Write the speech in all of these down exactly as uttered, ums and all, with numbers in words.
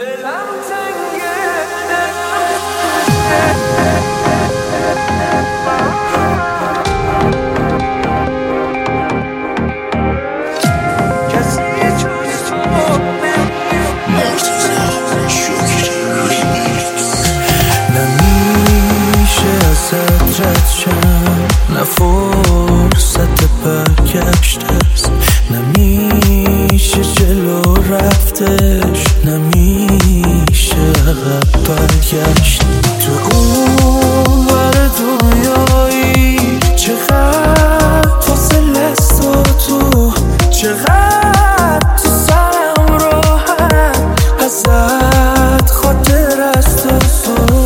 نه فرصت برگشت است، نمیشه جلو رفتش، نمیشه عقب برگشت. تو اون ور دنیایی چقدر فاصله است و تو چقدر تو سرم راحت ازت خاطر است و تو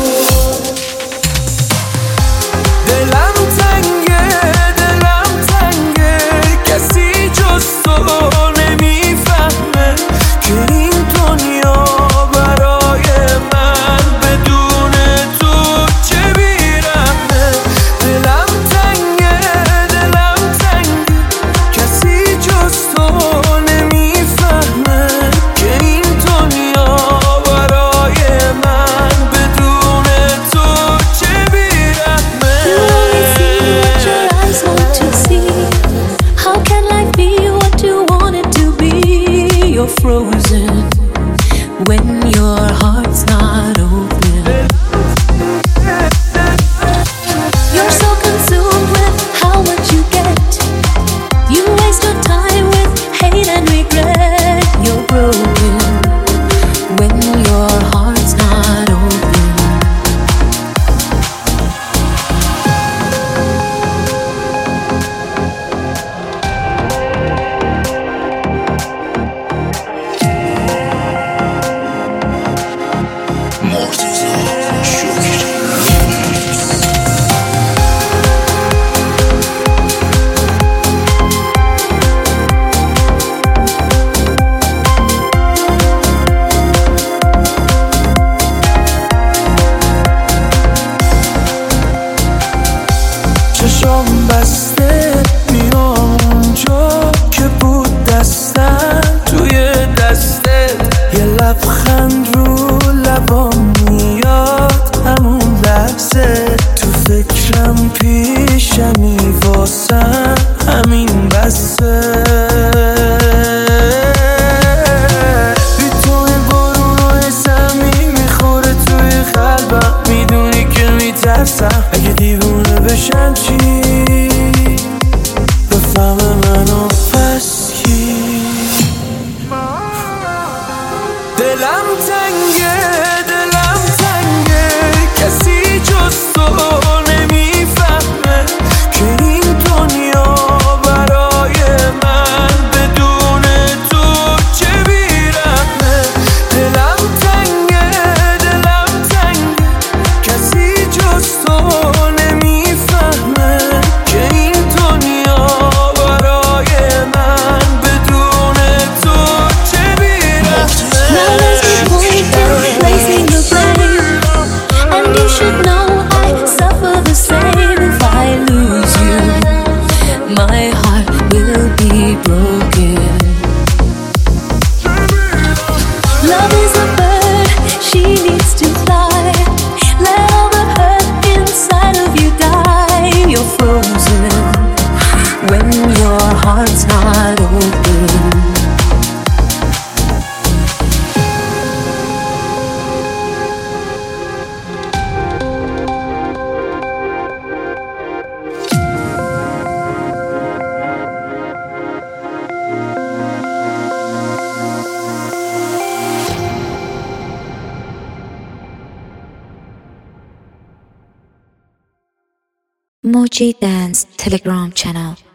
دلم تنگه دلم تنگه کسی جز تو نمیفهمه که این دنیا برای من بدون تو چه بیرحمه. دلم تنگه دلم تنگه کسی جز تو نمیفهمه که این دنیا برای من بدون تو چه بیرحمه. You're frozen when your heart's not open. You're so consumed with how much you get. You waste your time with hate and regret. You're broken when your heart's not open. چشم بسته میام اونجا که بود دستم توی دستت، یه لبخند رو لبام میاد همون لحظه، تو فکرم پیشمی واسم همین بسه. بی تو این بارونای سمی میخوره توی قلبم، میدونی که میترسم اگه دیوونه بشم چی بفهم منو پس کی. دلم تنگه دلم تنگه کسی جز تو نمیفهمه که این دنیا برای من بدون تو چه بیرحمه. دلم تنگه دلم تنگه کسی جز تو نمیفهمه که این دنیا برای من بدون تو چه بیرحمه. And you should know I suffer the same. If I lose you, my heart will be broken. Love is a bird, she needs to fly. Let all the hurt inside of you die. You're frozen when your heart's not open. Moji Dance Telegram channel.